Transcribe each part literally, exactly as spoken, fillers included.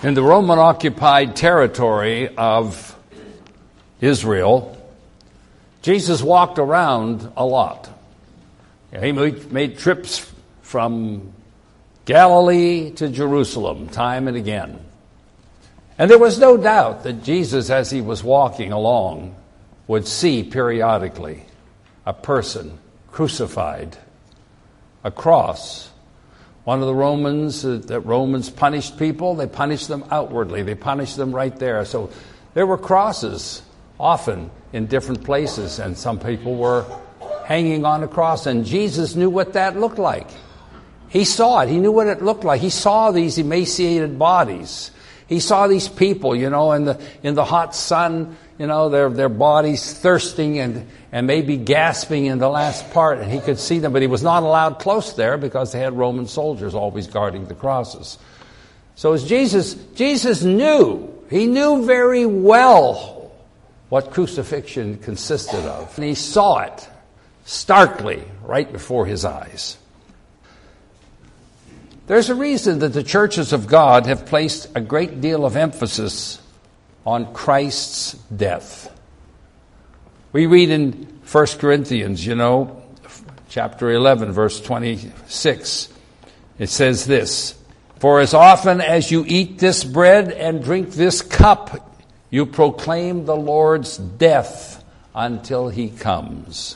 In the Roman-occupied territory of Israel, Jesus walked around a lot. He made trips from Galilee to Jerusalem time and again. And there was no doubt that Jesus, as he was walking along, would see periodically a person crucified, a cross. One of the Romans, uh, that Romans punished people, they punished them outwardly. They punished them right there. So there were crosses often in different places, and some people were hanging on a cross, and Jesus knew what that looked like. He saw it. He knew what it looked like. He saw these emaciated bodies. He saw these people, you know, in the in the hot sun, you know, their their bodies thirsting and and maybe gasping in the last part, and he could see them, but he was not allowed close there because they had Roman soldiers always guarding the crosses. So as Jesus, Jesus knew, he knew very well what crucifixion consisted of. And he saw it starkly right before his eyes. There's a reason that the churches of God have placed a great deal of emphasis on Christ's death. We read in First Corinthians, you know, chapter eleven, verse twenty-six. It says this, "For as often as you eat this bread and drink this cup, you proclaim the Lord's death until he comes."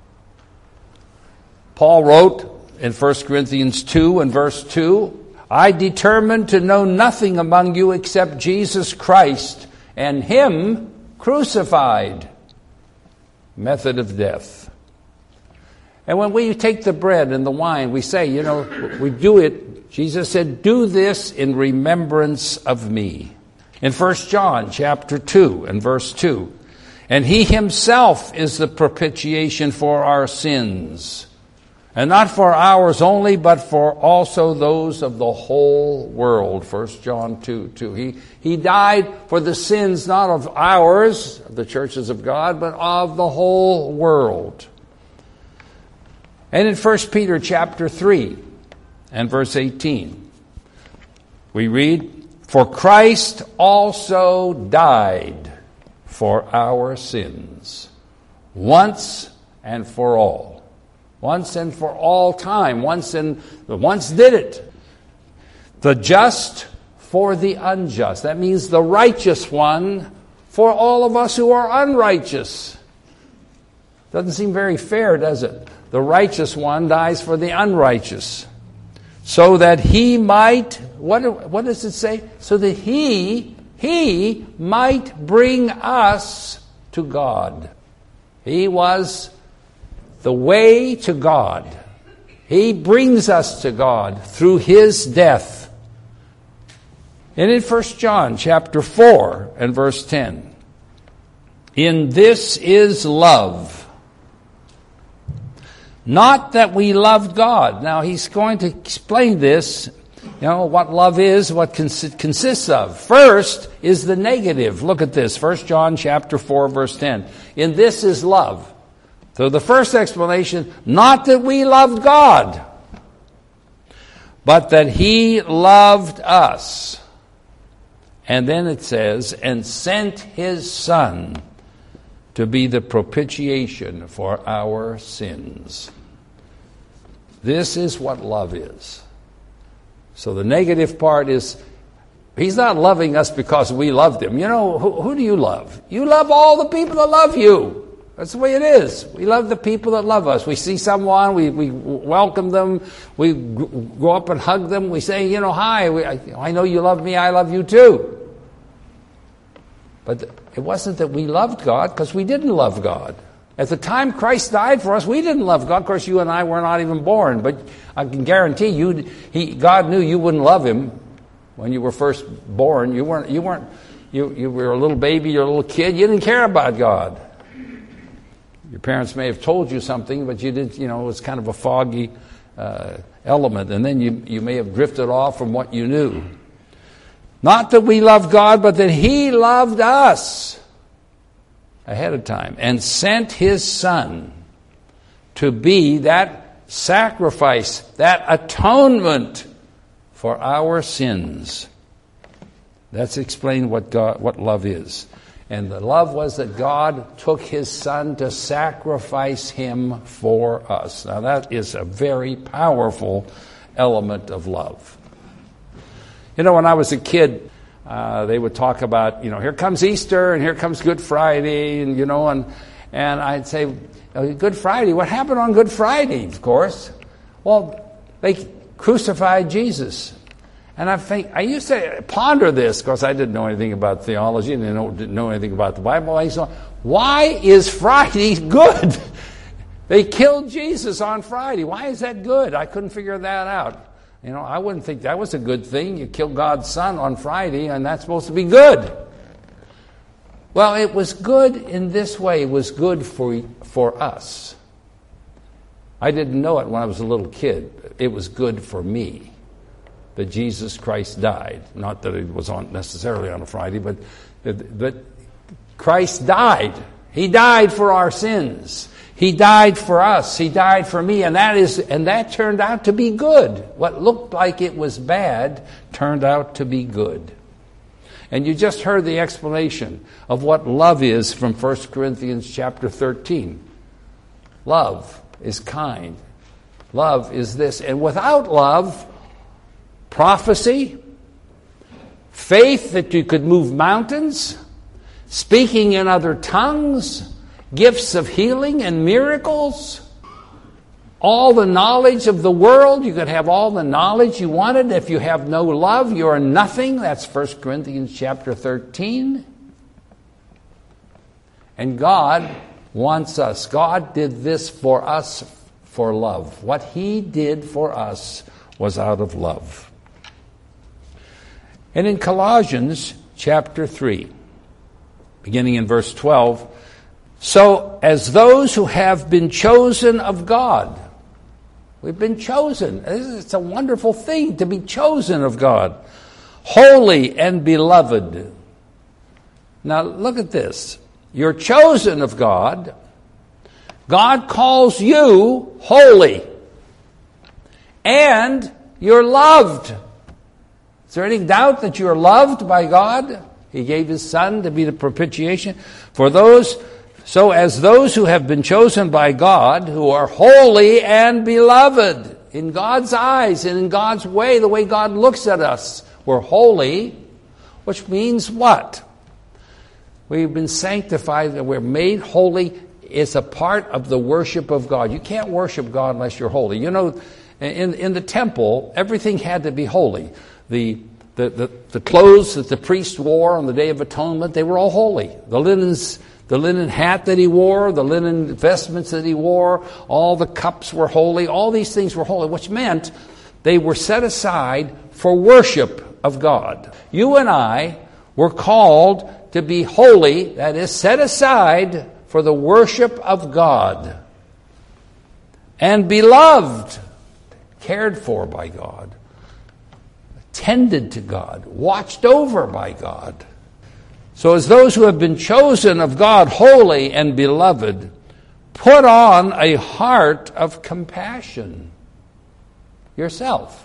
Paul wrote in First Corinthians two and verse two, "I determined to know nothing among you except Jesus Christ and him crucified." Method of death. And when we take the bread and the wine, we say, you know, we do it, Jesus said, "Do this in remembrance of me." In First John chapter two and verse two, "And he himself is the propitiation for our sins, and not for ours only, but for also those of the whole world." First John two two. He, he died for the sins not of ours, the churches of God, but of the whole world. And in First Peter chapter three and verse eighteen, we read, "For Christ also died for our sins, once and for all." Once and for all time. Once and once did it. The just for the unjust. That means the righteous one for all of us who are unrighteous. Doesn't seem very fair, does it? The righteous one dies for the unrighteous. So that he might, what, what does it say? So that he, he might bring us to God. He was the way to God. He brings us to God through his death. And in First John chapter four and verse ten, "In this is love, not that we loved God." Now he's going to explain this, you know, what love is, what cons- consists of. First is the negative. Look at this, First John chapter four verse ten. "In this is love." So the first explanation, not that we loved God, but that he loved us. And then it says, "and sent his Son to be the propitiation for our sins." This is what love is. So the negative part is, he's not loving us because we loved him. You know, who, who do you love? You love all the people that love you. That's the way it is. We love the people that love us. We see someone, we, we welcome them, we go up and hug them, we say, you know, hi, we, I, I know you love me, I love you too. But it wasn't that we loved God, because we didn't love God. At the time Christ died for us, we didn't love God. Of course, you and I were not even born, but I can guarantee you, he, God knew you wouldn't love him when you were first born. You weren't, you weren't, you, you were a little baby, you're a little kid, you didn't care about God. Your parents may have told you something, but you did, you know, it was kind of a foggy uh, element. And then you, you may have drifted off from what you knew. Not that we loved God, but that he loved us ahead of time and sent his Son to be that sacrifice, that atonement for our sins. That's explain what God, what love is. And the love was that God took his Son to sacrifice him for us. Now that is a very powerful element of love. You know, when I was a kid, uh, they would talk about, you know, here comes Easter and here comes Good Friday, and you know, and and I'd say, Good Friday, what happened on Good Friday, of course? Well, they crucified Jesus. And I think I used to ponder this, because I didn't know anything about theology and didn't know, didn't know anything about the Bible. I said, why is Friday good? They killed Jesus on Friday. Why is that good? I couldn't figure that out. You know, I wouldn't think that was a good thing. You kill God's Son on Friday, and that's supposed to be good. Well, it was good in this way. It was good for, for us. I didn't know it when I was a little kid. It was good for me that Jesus Christ died. Not that it was on necessarily on a Friday, but but Christ died. He died for our sins. He died for us. He died for me, and that is and that turned out to be good. What looked like it was bad turned out to be good. And you just heard the explanation of what love is from First Corinthians chapter thirteen. Love is kind. Love is this. And without love, prophecy, faith that you could move mountains, speaking in other tongues, gifts of healing and miracles, all the knowledge of the world. You could have all the knowledge you wanted. If you have no love, you are nothing. That's First Corinthians chapter thirteen. And God wants us. God did this for us for love. What he did for us was out of love. And in Colossians chapter three, beginning in verse twelve, so as those who have been chosen of God, we've been chosen. It's a wonderful thing to be chosen of God, holy and beloved. Now look at this. You're chosen of God. God calls you holy. And you're loved. Is there any doubt that you're loved by God? He gave his Son to be the propitiation for those, so as those who have been chosen by God, who are holy and beloved in God's eyes and in God's way, the way God looks at us. We're holy, which means what? We've been sanctified, and we're made holy. It's a part of the worship of God. You can't worship God unless you're holy. You know, in, in the temple, everything had to be holy. The, the, the, the clothes that the priest wore on the Day of Atonement, they were all holy. The linens, the linen hat that he wore, the linen vestments that he wore, all the cups were holy. All these things were holy, which meant they were set aside for worship of God. You and I were called to be holy, that is, set aside for the worship of God. And beloved, cared for by God, tended to God, watched over by God. So as those who have been chosen of God, holy and beloved, put on a heart of compassion, yourself,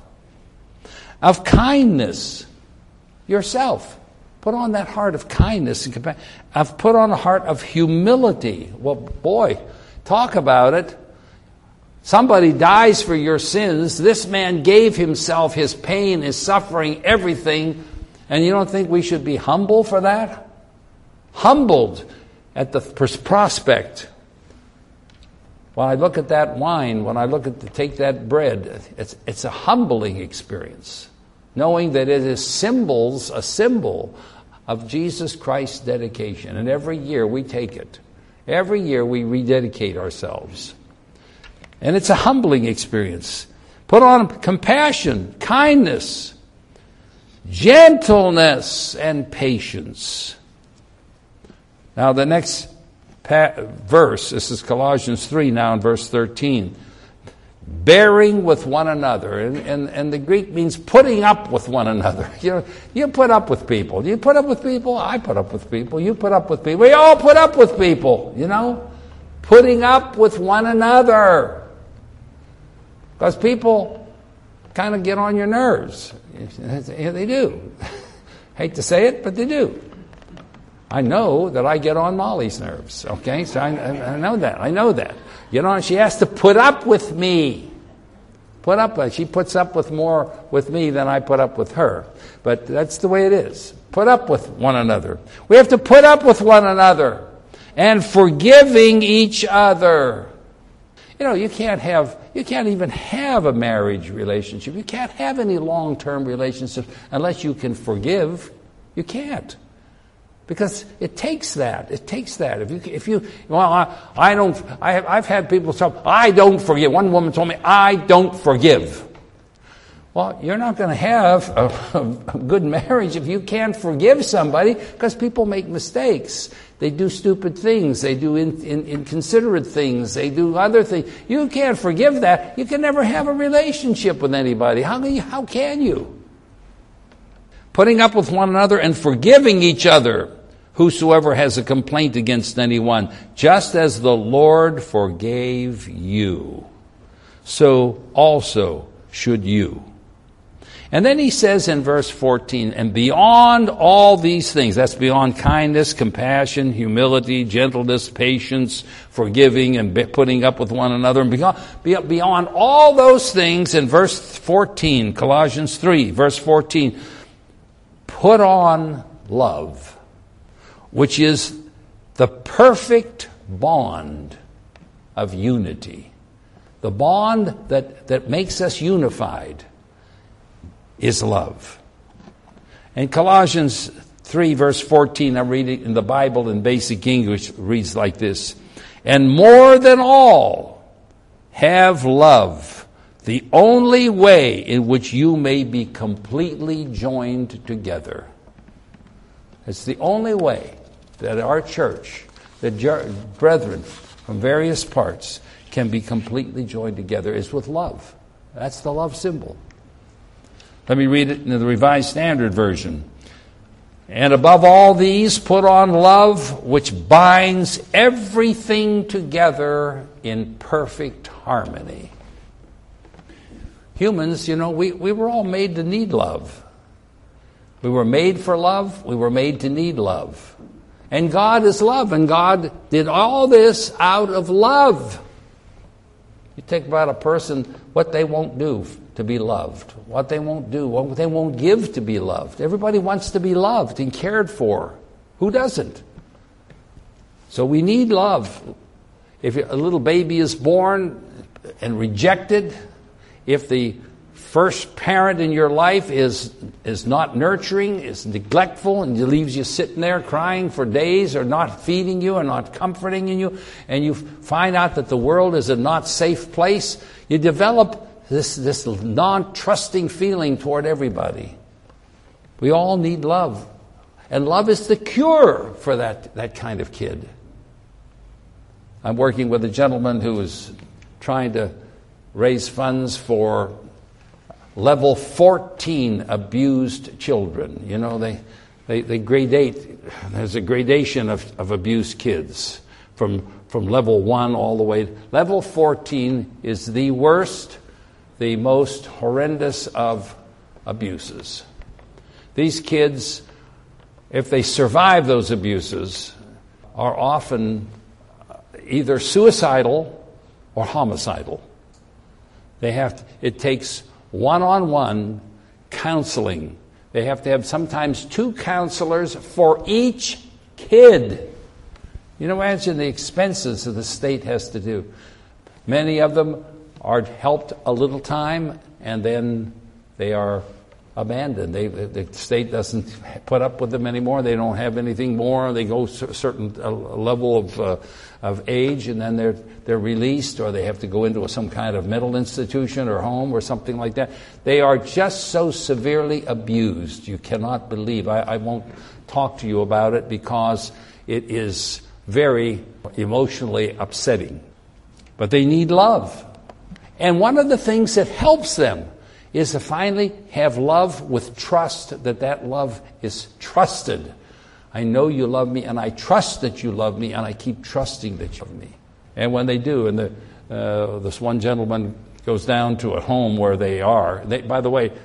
of kindness, yourself. Put on that heart of kindness and compassion. I've put on a heart of humility. Well, boy, talk about it. Somebody dies for your sins. This man gave himself, his pain, his suffering, everything. And you don't think we should be humble for that? Humbled at the prospect. When I look at that wine, when I look at the, take that bread, it's, it's a humbling experience. Knowing that it is symbols, a symbol of Jesus Christ's dedication. And every year we take it. Every year we rededicate ourselves. And it's a humbling experience. Put on compassion, kindness, gentleness, and patience. Now the next pa- verse, this is Colossians three now in verse thirteen. Bearing with one another. And, and, and the Greek means putting up with one another. You, you put up with people. You put up with people. I put up with people. You put up with people. We all put up with people, you know. Putting up with one another. Because people kind of get on your nerves. They do. Hate to say it, but they do. I know that I get on Molly's nerves, okay? So I, I know that. I know that. You know, she has to put up with me. Put up, she puts up with more with me than I put up with her. But that's the way it is. Put up with one another. We have to put up with one another and forgiving each other. You know, you can't have, you can't even have a marriage relationship. You can't have any long-term relationships unless you can forgive. You can't. Because it takes that. It takes that. If you, if you, well, I, I don't, I have, I've had people say, I don't forgive. One woman told me, I don't forgive. Well, you're not going to have a, a good marriage if you can't forgive somebody, because people make mistakes. They do stupid things. They do in, in, inconsiderate things. They do other things. You can't forgive that. You can never have a relationship with anybody. How can you? How can you? Putting up with one another and forgiving each other, whosoever has a complaint against anyone, just as the Lord forgave you, so also should you. And then he says in verse fourteen, and beyond all these things, that's beyond kindness, compassion, humility, gentleness, patience, forgiving, and putting up with one another, and beyond, beyond all those things, in verse fourteen, Colossians three, verse fourteen, put on love, which is the perfect bond of unity. The bond that, that makes us unified is love. And Colossians three, verse fourteen, I'm reading in the Bible in basic English, reads like this. And more than all, have love, the only way in which you may be completely joined together. It's the only way that our church, the brethren from various parts, can be completely joined together is with love. That's the love symbol. Let me read it in the Revised Standard Version. And above all these, put on love, which binds everything together in perfect harmony. Humans, you know, we, we were all made to need love. We were made for love. We were made to need love. And God is love, and God did all this out of love. You think about a person, what they won't do to be loved, what they won't do, what they won't give to be loved. Everybody wants to be loved and cared for. Who doesn't? So we need love. If a little baby is born and rejected, if the first parent in your life is is not nurturing, is neglectful, and leaves you sitting there crying for days, or not feeding you, or not comforting you, and you find out that the world is a not safe place, you develop this, this non-trusting feeling toward everybody. We all need love. And love is the cure for that, that kind of kid. I'm working with a gentleman who is trying to raise funds for level fourteen abused children. You know, they, they, they gradate, there's a gradation of, of abused kids from, from level one all the way. Level fourteen is the worst, the most horrendous of abuses. These kids, if they survive those abuses, are often either suicidal or homicidal. They have to, it takes one-on-one counseling. They have to have sometimes two counselors for each kid. You know, imagine the expenses that the state has to do. Many of them are helped a little time, and then they are abandoned. They, the state doesn't put up with them anymore. They don't have anything more. They go to a certain uh, level of uh, of age, and then they're they're released, or they have to go into some kind of mental institution or home or something like that. They are just so severely abused. You cannot believe. I, I won't talk to you about it because it is very emotionally upsetting. But they need love. And one of the things that helps them is to finally have love with trust, that that love is trusted. I know you love me, and I trust that you love me, and I keep trusting that you love me. And when they do, and the, uh, this one gentleman goes down to a home where they are. They, by the way,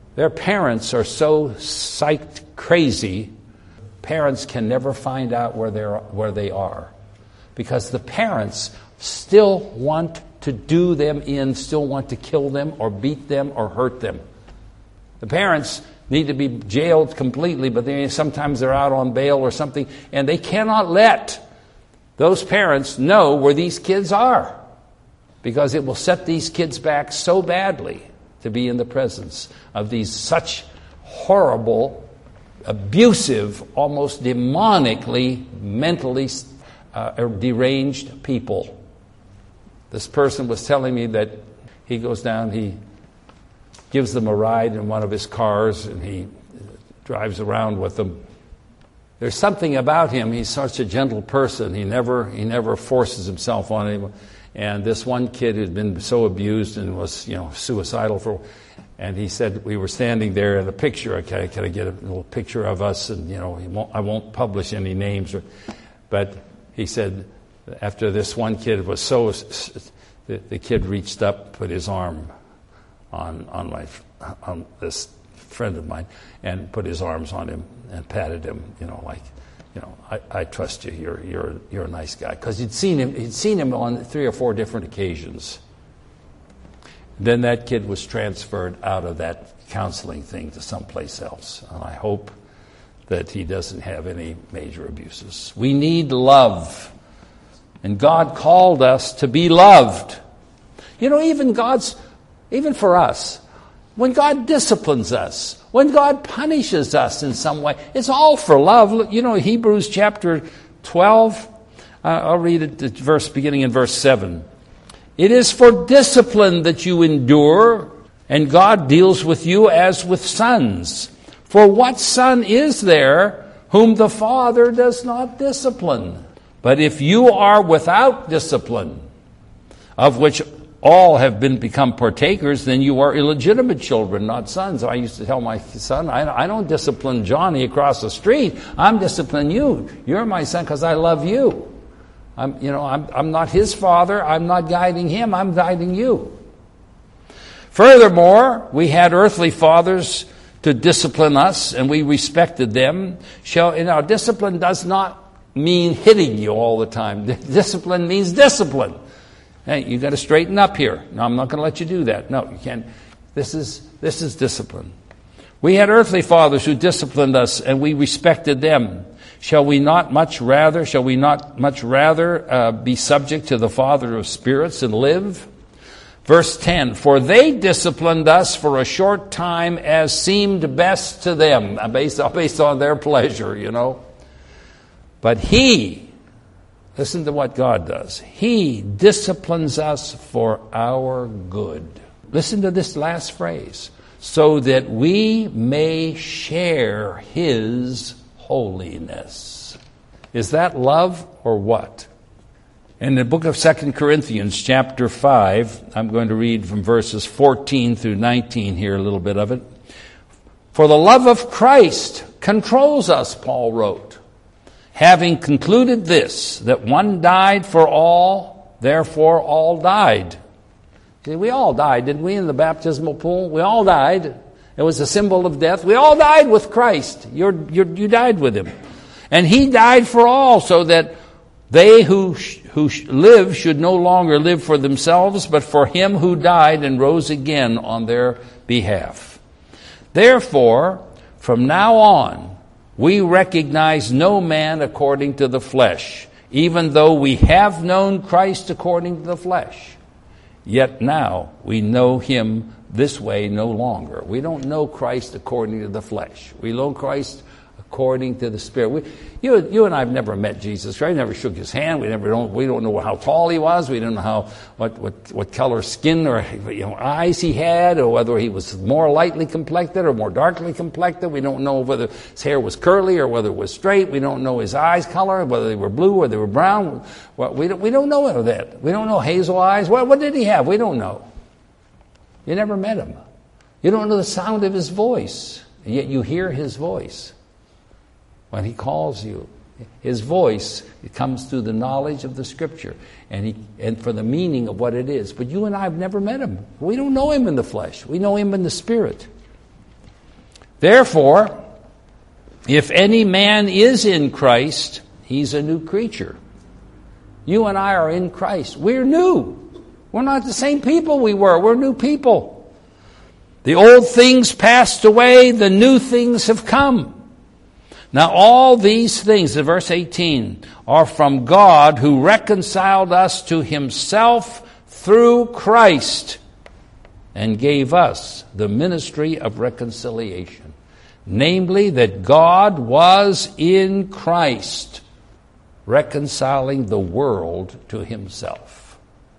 Their parents are so psyched crazy, parents can never find out where they're where they are. Because the parents still want to do them in, still want to kill them or beat them or hurt them. The parents need to be jailed completely, but they, sometimes they're out on bail or something, and they cannot let those parents know where these kids are, because it will set these kids back so badly to be in the presence of these such horrible, abusive, almost demonically, mentally uh, deranged people. This person was telling me that he goes down, he gives them a ride in one of his cars, and he drives around with them. There's something about him. He's such a gentle person. He never he never forces himself on anyone. And this one kid who'd been so abused and was, you know, suicidal for, and he said, we were standing there in a picture. Can I, can I get a little picture of us? And, you know, he won't, I won't publish any names. Or, but he said, after this one kid was so, the, the kid reached up, put his arm on on my on this friend of mine, and put his arms on him and patted him, you know, like, you know, I, I trust you. You're you're you're a nice guy, because he'd seen him. He'd seen him on three or four different occasions. Then that kid was transferred out of that counseling thing to someplace else, and I hope that he doesn't have any major abuses. We need love, and God called us to be loved. You know, even God's, even for us, when God disciplines us, when God punishes us in some way, it's all for love. You know, Hebrews chapter twelve, uh, I'll read it, the verse beginning in verse seven. It is for discipline that you endure, and God deals with you as with sons. For what son is there whom the Father does not discipline? But if you are without discipline, of which all have been become partakers, then you are illegitimate children, not sons. I used to tell my son, I, I don't discipline Johnny across the street. I'm disciplining you. You're my son because I love you. I'm, you know, I'm, I'm not his father. I'm not guiding him. I'm guiding you. Furthermore, we had earthly fathers to discipline us, and we respected them. Shall, you know, discipline does not mean hitting you all the time. Discipline means discipline. Hey, you got to straighten up here. No, I'm not going to let you do that. No, you can't. This is this is discipline. We had earthly fathers who disciplined us, and we respected them. Shall we not much rather? Shall we not much rather uh, be subject to the Father of spirits and live? Verse ten. For they disciplined us for a short time as seemed best to them, based on, based on their pleasure, you know. But He. Listen to what God does. He disciplines us for our good. Listen to this last phrase. So that we may share His holiness. Is that love or what? In the book of Second Corinthians chapter five, I'm going to read from verses fourteen through nineteen here, a little bit of it. For the love of Christ controls us, Paul wrote. Having concluded this, that one died for all, therefore all died. See, we all died, didn't we, in the baptismal pool? We all died. It was a symbol of death. We all died with Christ. You're, you're, you died with Him. And He died for all, so that they who, who live should no longer live for themselves, but for Him who died and rose again on their behalf. Therefore, from now on, we recognize no man according to the flesh, even though we have known Christ according to the flesh. Yet now we know Him this way no longer. We don't know Christ according to the flesh. We know Christ according to the Spirit. We, you, you and I have never met Jesus Christ. Never shook His hand. We never don't. We don't know how tall He was. We don't know how what what what color skin or you know eyes He had, or whether He was more lightly complected or more darkly complected. We don't know whether His hair was curly or whether it was straight. We don't know His eyes color, whether they were blue or they were brown. Well, we don't we don't know any of that. We don't know hazel eyes. What what did He have? We don't know. You never met Him. You don't know the sound of His voice, and yet you hear His voice. When He calls you, His voice, it comes through the knowledge of the Scripture and he and for the meaning of what it is. But you and I have never met Him. We don't know Him in the flesh. We know Him in the Spirit. Therefore, if any man is in Christ, he's a new creature. You and I are in Christ. We're new. We're not the same people we were. We're new people. The old things passed away, the new things have come. Now all these things, in verse eighteen, are from God who reconciled us to himself through Christ and gave us the ministry of reconciliation. Namely, that God was in Christ, reconciling the world to himself.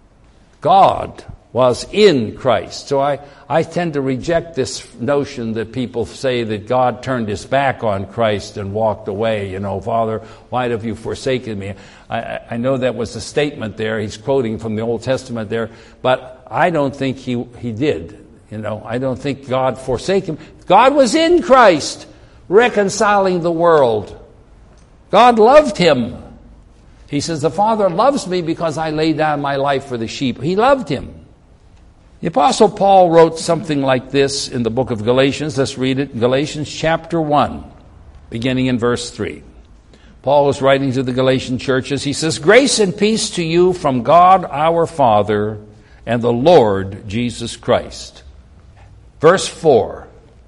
God was in Christ. So I, I tend to reject this notion that people say that God turned his back on Christ and walked away. You know, Father, why have you forsaken me? I, I know that was a statement there. He's quoting from the Old Testament there. But I don't think he, he did. You know, I don't think God forsaken him. God was in Christ, reconciling the world. God loved him. He says, the Father loves me because I lay down my life for the sheep. He loved him. The Apostle Paul wrote something like this in the book of Galatians. Let's read it. Galatians chapter one, beginning in verse three. Paul is writing to the Galatian churches. He says, grace and peace to you from God our Father and the Lord Jesus Christ. Verse four.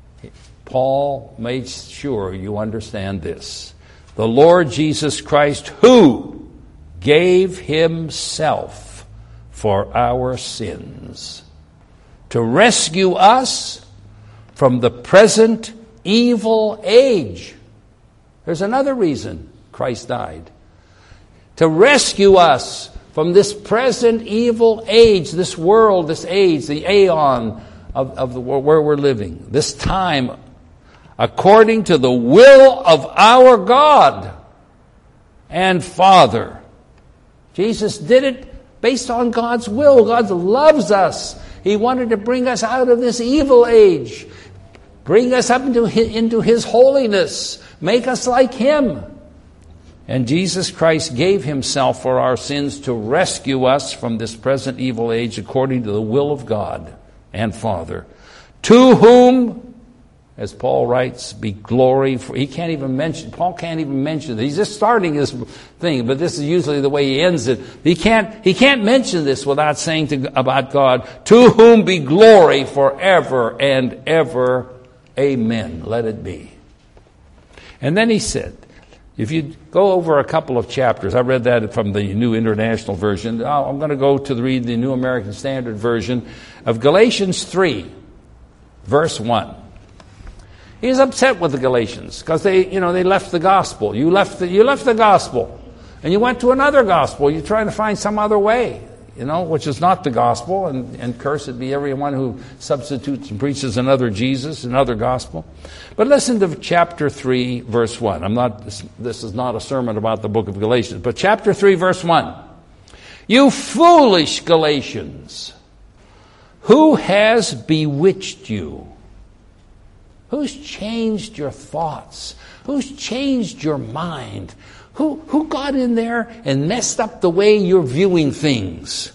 Paul made sure you understand this. The Lord Jesus Christ, who gave himself for our sins, to rescue us from the present evil age. There's another reason Christ died. To rescue us from this present evil age, this world, this age, the aeon of, of the world where we're living, this time, according to the will of our God and Father. Jesus did it based on God's will. God loves us. He wanted to bring us out of this evil age, bring us up into his, into his holiness, make us like him. And Jesus Christ gave himself for our sins to rescue us from this present evil age according to the will of God and Father, to whom, as Paul writes, be glory. For, he can't even mention, Paul can't even mention it. He's just starting this thing, but this is usually the way he ends it. He can't, he can't mention this without saying to, about God, to whom be glory forever and ever. Amen. Let it be. And then he said, if you go over a couple of chapters, I read that from the New International Version. I'm going to go to read the New American Standard Version of Galatians three, verse one. He's upset with the Galatians because they, you know, they left the gospel. You left the, you left the gospel, and you went to another gospel. You're trying to find some other way, you know, which is not the gospel. And, and cursed be everyone who substitutes and preaches another Jesus, another gospel. But listen to chapter three, verse one. I'm not. This, this is not a sermon about the book of Galatians, but chapter three, verse one. You foolish Galatians, who has bewitched you? Who's changed your thoughts? Who's changed your mind? Who, who got in there and messed up the way you're viewing things?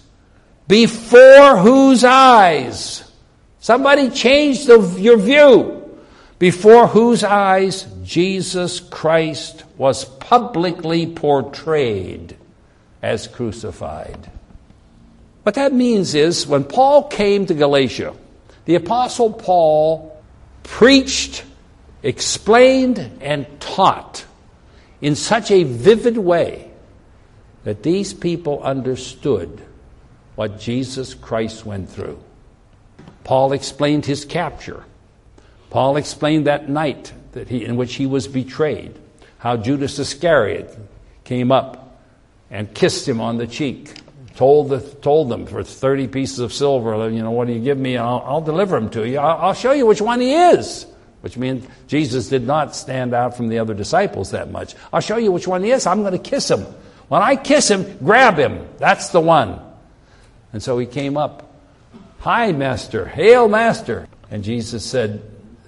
Before whose eyes? Somebody changed the, your view. Before whose eyes Jesus Christ was publicly portrayed as crucified. What that means is when Paul came to Galatia, the Apostle Paul preached, explained, and taught in such a vivid way that these people understood what Jesus Christ went through. Paul explained his capture. Paul explained that night that he, in which he was betrayed, how Judas Iscariot came up and kissed him on the cheek, told the, told them for thirty pieces of silver, you know, what do you give me? I'll, I'll deliver him to you. I'll, I'll show you which one he is. Which means Jesus did not stand out from the other disciples that much. I'll show you which one he is. I'm going to kiss him. When I kiss him, grab him. That's the one. And so he came up. Hi, Master. Hail, Master. And Jesus said,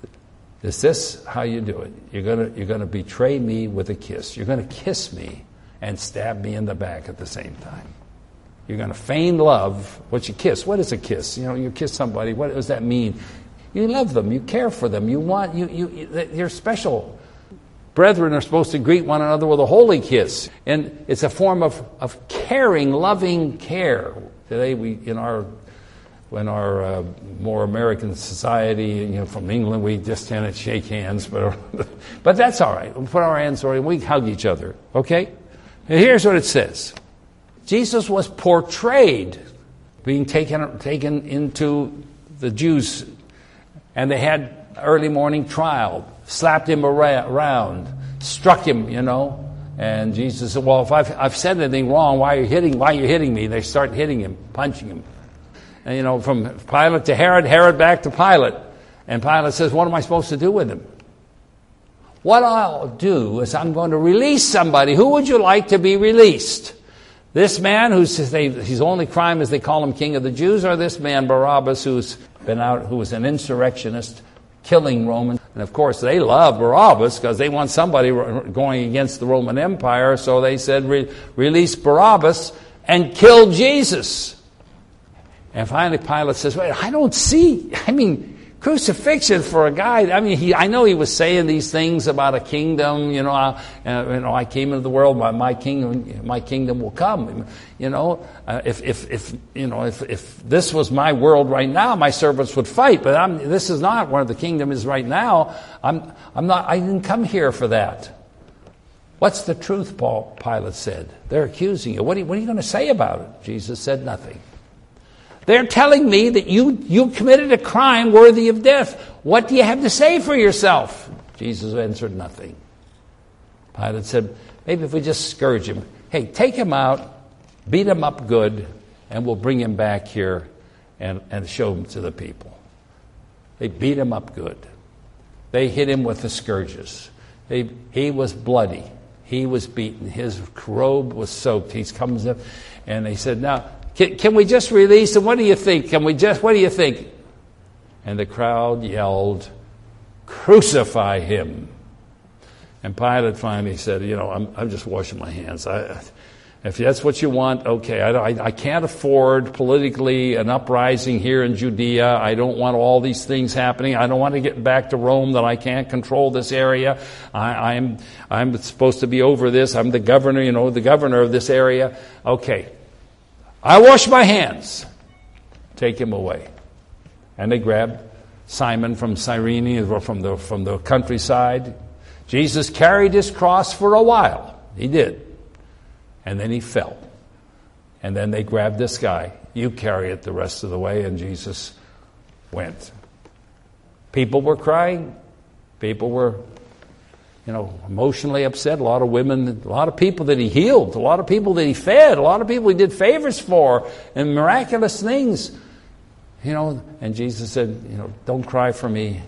is this how you do it? You're going to, you're going to betray me with a kiss. You're going to kiss me and stab me in the back at the same time. You're going to feign love. What's a kiss? What is a kiss? You know, you kiss somebody. What does that mean? You love them. You care for them. You want you you you're special. Brethren are supposed to greet one another with a holy kiss, and it's a form of of caring, loving care. Today, we in our in our uh, more American society, you know, from England, we just tend to shake hands, but but that's all right. We put our hands on, we hug each other. Okay, and here's what it says: Jesus was portrayed being taken taken into the Jews, and they had early morning trial, slapped him around, struck him, you know. And Jesus said, well, if I've, I've said anything wrong, why are you hitting, why are you hitting me? They start hitting him, punching him. And, you know, from Pilate to Herod, Herod back to Pilate. And Pilate says, what am I supposed to do with him? What I'll do is I'm going to release somebody. Who would you like to be released? This man who's his only crime is they call him King of the Jews, or this man Barabbas who's been out, who was an insurrectionist, killing Romans. And of course they love Barabbas because they want somebody going against the Roman Empire. So they said, Re- release Barabbas and kill Jesus. And finally Pilate says, wait, I don't see, I mean, crucifixion for a guy. I mean, he, I know he was saying these things about a kingdom. You know, I, uh, you know, I came into the world. My, my kingdom, my kingdom will come. You know, uh, if if if you know, if if this was my world right now, my servants would fight. But I'm, this is not where the kingdom is right now. I'm I'm not. I didn't come here for that. What's the truth? Paul Pilate said. They're accusing you. What are you, what are you going to say about it? Jesus said nothing. They're telling me that you, you committed a crime worthy of death. What do you have to say for yourself? Jesus answered nothing. Pilate said, maybe if we just scourge him. Hey, take him out, beat him up good, and we'll bring him back here and, and show him to the people. They beat him up good. They hit him with the scourges. They, he was bloody. He was beaten. His robe was soaked. He comes up, and they said, now, Can, can we just release him? What do you think? Can we just, what do you think? And the crowd yelled, crucify him. And Pilate finally said, you know, I'm, I'm just washing my hands. I, if that's what you want, okay. I, I, I can't afford politically an uprising here in Judea. I don't want all these things happening. I don't want to get back to Rome that I can't control this area. I, I'm, I'm supposed to be over this. I'm the governor, you know, the governor of this area. Okay. I wash my hands. Take him away. And they grabbed Simon from Cyrene, or from the from the countryside. Jesus carried his cross for a while. He did. And then he fell. And then they grabbed this guy. You carry it the rest of the way. And Jesus went. People were crying. People were, you know, emotionally upset. A lot of women, a lot of people that he healed, a lot of people that he fed, a lot of people he did favors for, and miraculous things. You know, and Jesus said, you know, don't cry for me.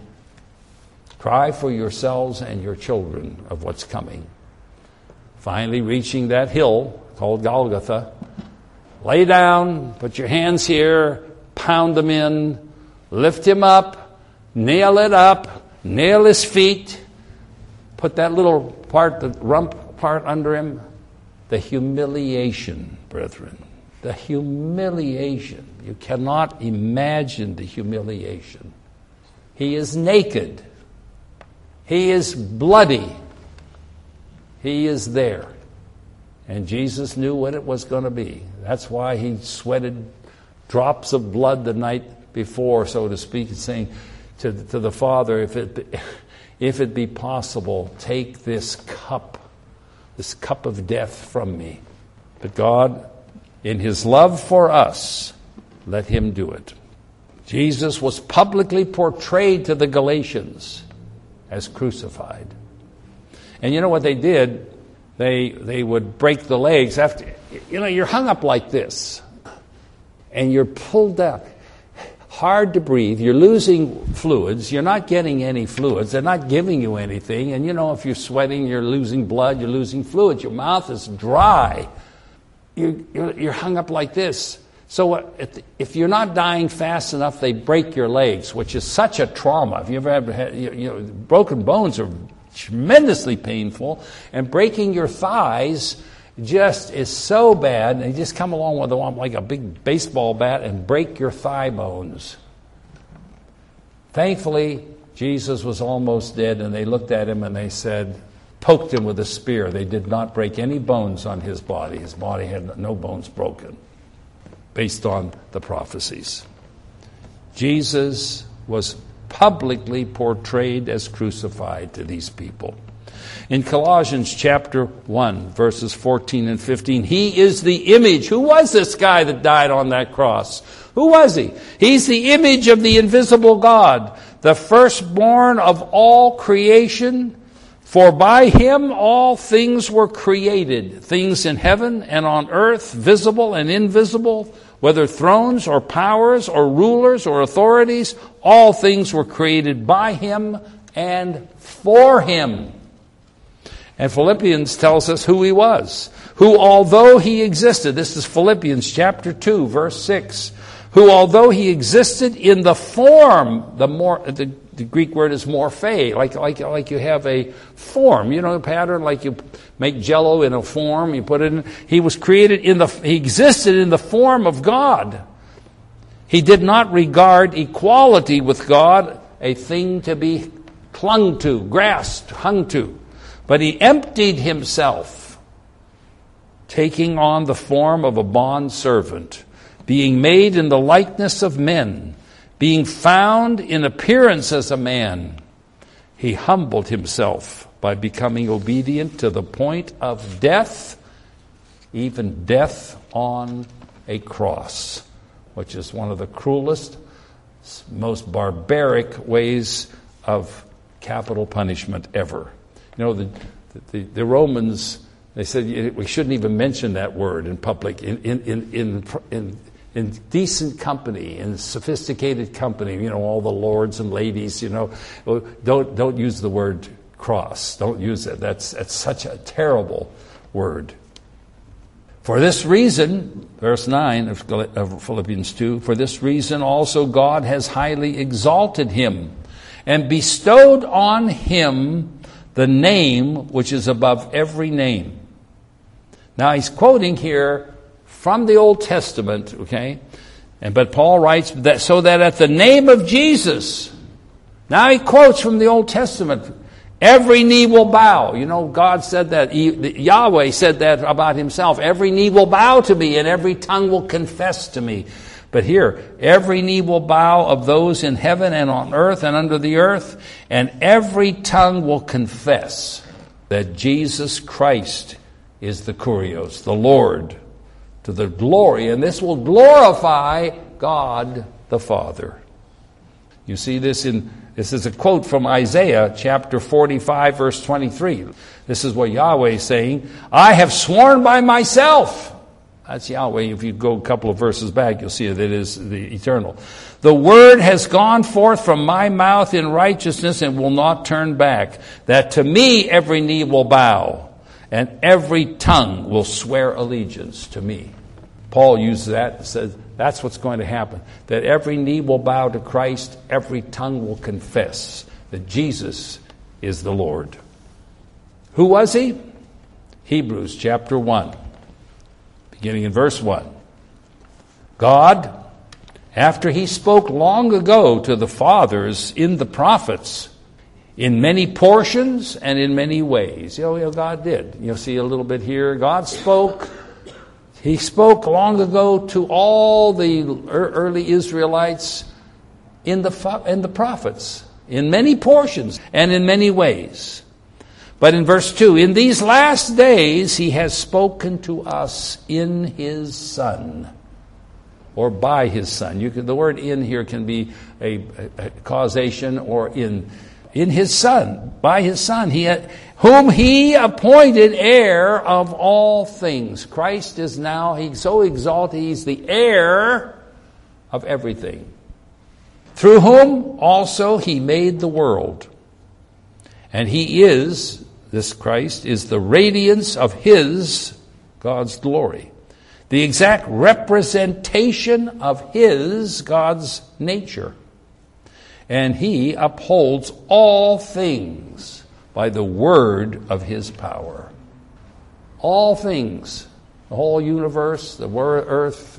Cry for yourselves and your children of what's coming. Finally reaching that hill called Golgotha, lay down, put your hands here, pound them in, lift him up, nail it up, nail his feet, put that little part, the rump part under him. The humiliation, brethren. The humiliation. You cannot imagine the humiliation. He is naked. He is bloody. He is there. And Jesus knew what it was going to be. That's why he sweated drops of blood the night before, so to speak, saying to, to the Father, if it, if it be possible, take this cup, this cup of death from me. But God, in his love for us, let him do it. Jesus was publicly portrayed to the Galatians as crucified. And you know what they did? They they would break the legs after, you know, you're hung up like this. And you're pulled out. Hard to breathe. You're losing fluids. You're not getting any fluids. They're not giving you anything. And you know, if you're sweating, you're losing blood, you're losing fluids. Your mouth is dry. You're, you're, you're hung up like this. So if, if you're not dying fast enough, they break your legs, which is such a trauma. If you ever ever had, you, you know, broken bones are tremendously painful, and breaking your thighs just is so bad. They just come along with one like a big baseball bat and break your thigh bones. Thankfully, Jesus was almost dead, and they looked at him and they said, poked him with a spear. They did not break any bones on his body. His body had no bones broken, based on the prophecies. Jesus was publicly portrayed as crucified to these people. In Colossians chapter one, verses fourteen and fifteen, he is the image. Who was this guy that died on that cross? Who was he? He's the image of the invisible God, the firstborn of all creation. For by him all things were created, things in heaven and on earth, visible and invisible, whether thrones or powers or rulers or authorities, all things were created by him and for him. And Philippians tells us who he was, who although he existed, this is Philippians chapter two, verse six, who although he existed in the form, the more, the, the Greek word is morphe, like, like, like you have a form, you know, a pattern, like you make jello in a form, you put it in, he was created in the, he existed in the form of God. He did not regard equality with God a thing to be clung to, grasped, hung to. But he emptied himself, taking on the form of a bondservant, being made in the likeness of men, being found in appearance as a man. He humbled himself by becoming obedient to the point of death, even death on a cross, which is one of the cruelest, most barbaric ways of capital punishment ever. You know, the, the, the Romans, they said we shouldn't even mention that word in public, in, in, in, in, in, in decent company, in sophisticated company, you know, all the lords and ladies, you know, don't, don't use the word cross. Don't use it. That's, that's such a terrible word. For this reason, verse nine of Philippians two, for this reason also God has highly exalted him and bestowed on him the name which is above every name. Now he's quoting here from the Old Testament, okay? And but Paul writes that so that at the name of Jesus, now he quotes from the Old Testament, every knee will bow. You know, God said that, Yahweh said that about himself. Every knee will bow to me and every tongue will confess to me. But here, every knee will bow of those in heaven and on earth and under the earth, and every tongue will confess that Jesus Christ is the Kurios, the Lord, to the glory, and this will glorify God the Father. You see this in, this is a quote from Isaiah chapter forty-five, verse twenty-three. This is what Yahweh is saying, I have sworn by myself. That's Yahweh. If you go a couple of verses back, you'll see that it is the eternal. The word has gone forth from my mouth in righteousness and will not turn back, that to me every knee will bow and every tongue will swear allegiance to me. Paul uses that and says that's what's going to happen, that every knee will bow to Christ, every tongue will confess that Jesus is the Lord. Who was he? Hebrews chapter one. Beginning in verse one. God, after he spoke long ago to the fathers in the prophets, in many portions and in many ways. You know, you know, God did. You'll see a little bit here. God spoke. He spoke long ago to all the early Israelites in the, in the prophets, in many portions and in many ways. But in verse two, in these last days he has spoken to us in his Son, or by his Son. You can, the word in here can be a, a causation, or in in his Son, by his Son, he had, whom he appointed heir of all things. Christ is now, he's so exalted, he's the heir of everything. Through whom also he made the world. And he is, this Christ, is the radiance of his, God's glory. The exact representation of his, God's nature. And he upholds all things by the word of his power. All things, the whole universe, the earth,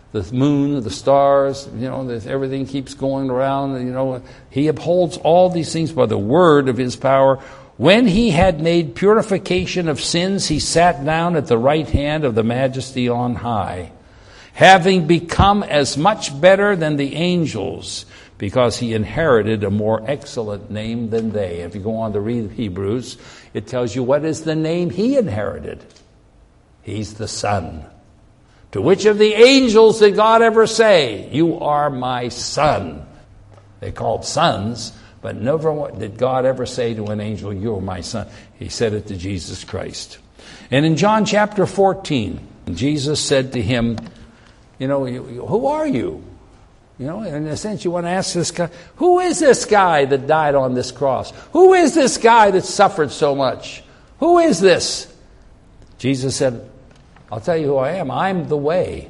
the moon, the stars, you know, everything keeps going around, you know. He upholds all these things by the word of his power. When he had made purification of sins, he sat down at the right hand of the Majesty on high, having become as much better than the angels, because he inherited a more excellent name than they. If you go on to read Hebrews, it tells you what is the name he inherited. He's the Son. To which of the angels did God ever say, "You are my son"? They called sons, but never did God ever say to an angel, "You are my son." He said it to Jesus Christ. And in John chapter fourteen, Jesus said to him, you know, who are you? You know, in a sense, you want to ask this guy, who is this guy that died on this cross? Who is this guy that suffered so much? Who is this? Jesus said, I'll tell you who I am. I'm the way.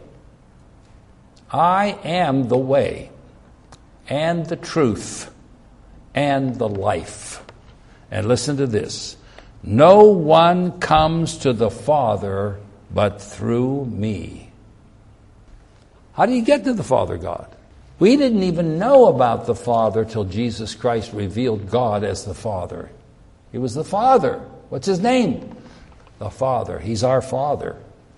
I am the way and the truth and the life. And listen to this. No one comes to the Father but through me. How do you get to the Father God? We didn't even know about the Father till Jesus Christ revealed God as the Father. He was the Father. What's his name? The Father. He's our Father.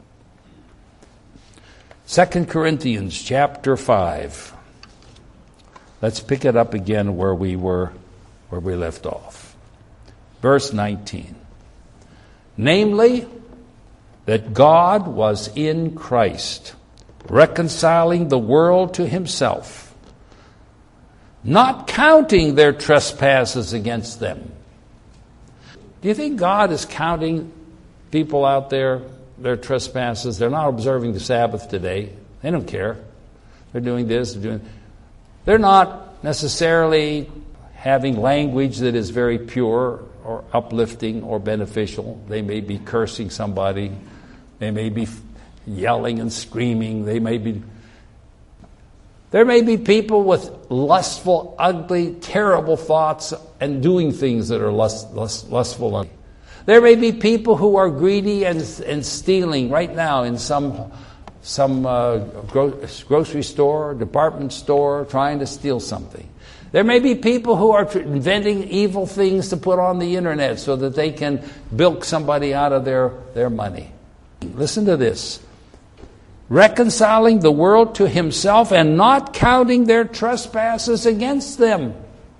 Second Corinthians chapter five. Let's pick it up again where we were, where we left off. Verse nineteen. Namely, that God was in Christ, reconciling the world to himself, not counting their trespasses against them. Do you think God is counting people out there, their trespasses? They're not observing the Sabbath today. They don't care. They're doing this, they're doing... They're not necessarily having language that is very pure or uplifting or beneficial. They may be cursing somebody. They may be yelling and screaming. They may be... There may be people with lustful, ugly, terrible thoughts and doing things that are lust, lust, lustful. There may be people who are greedy and, and stealing right now in some some uh, gro- grocery store, department store, trying to steal something. There may be people who are tr- inventing evil things to put on the internet so that they can bilk somebody out of their, their money. Listen to this. Reconciling the world to himself and not counting their trespasses against them.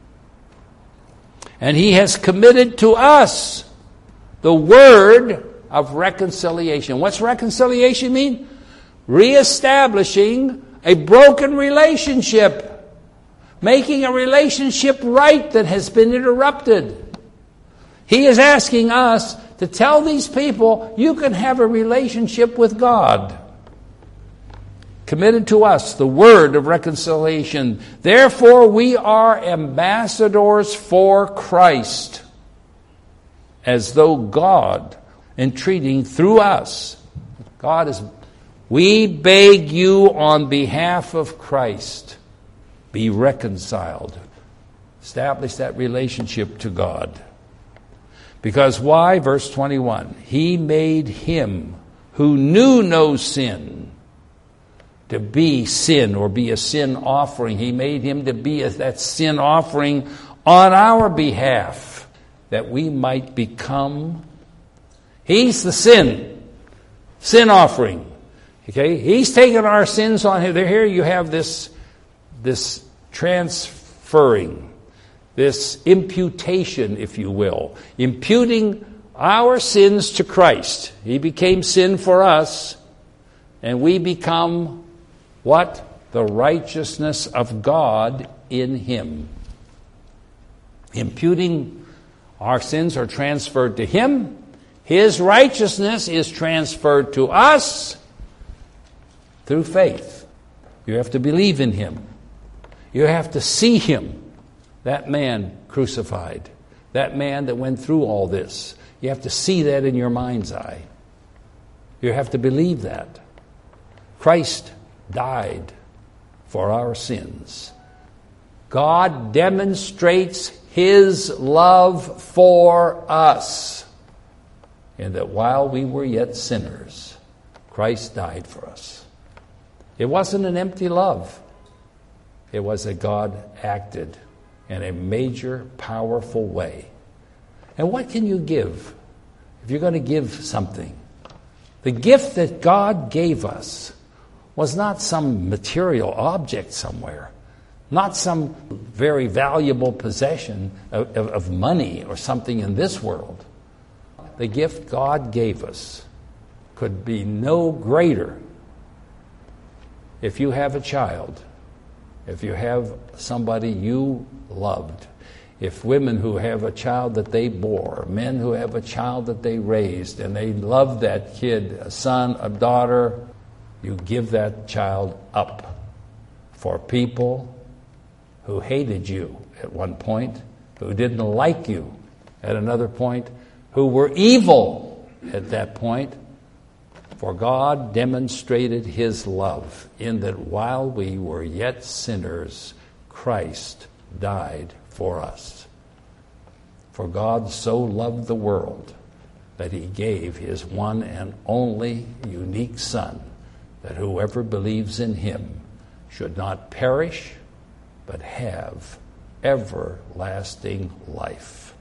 And he has committed to us the word of reconciliation. What's reconciliation mean? Reestablishing a broken relationship. Making a relationship right that has been interrupted. He is asking us to tell these people, you can have a relationship with God. Committed to us the word of reconciliation. Therefore we are ambassadors for Christ, as though God entreating through us. God is, we beg you on behalf of Christ, be reconciled. Establish that relationship to God. Because why? Verse twenty-one. He made him who knew no sin to be sin, or be a sin offering. He made him to be a, that sin offering on our behalf, that we might become... He's the sin. Sin offering. Okay? He's taken our sins on him. Here you have this, this transferring, this imputation, if you will. Imputing our sins to Christ. He became sin for us, and we become what? The righteousness of God in him. Imputing our sins are transferred to him. His righteousness is transferred to us through faith. You have to believe in him. You have to see him, that man crucified, that man that went through all this. You have to see that in your mind's eye. You have to believe that. Christ died for our sins. God demonstrates his love for us, in that while we were yet sinners, Christ died for us. It wasn't an empty love. It was that God acted in a major, powerful way. And what can you give if you're going to give something? The gift that God gave us was not some material object somewhere, not some very valuable possession of, of, of money or something in this world. The gift God gave us could be no greater. If you have a child, if you have somebody you loved, if women who have a child that they bore, men who have a child that they raised, and they love that kid, a son, a daughter, you give that child up for people who hated you at one point, who didn't like you at another point, who were evil at that point. For God demonstrated his love in that while we were yet sinners, Christ died for us. For God so loved the world that he gave his one and only unique Son, that whoever believes in him should not perish, but have everlasting life.